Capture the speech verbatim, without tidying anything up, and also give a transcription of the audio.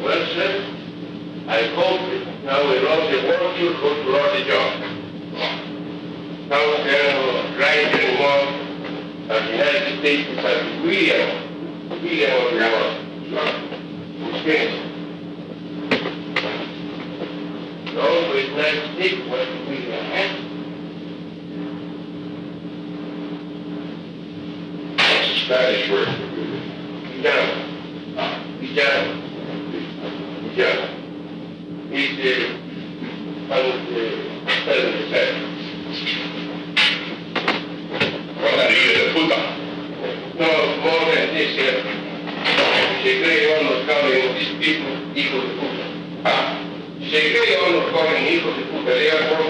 Well, sir, I hope now we lost the work you could lost the job. Now there are no right anymore. And the United States is a billion, billion of dollars. It's finished. No, it's not stick what we have. Spanish word. Villano. Villano. Villano. He's the seven. Guardaría de puta. No, more than this here. Se cree uno caben hijos de puta. Ah, se cree uno caben hijos de puta. They are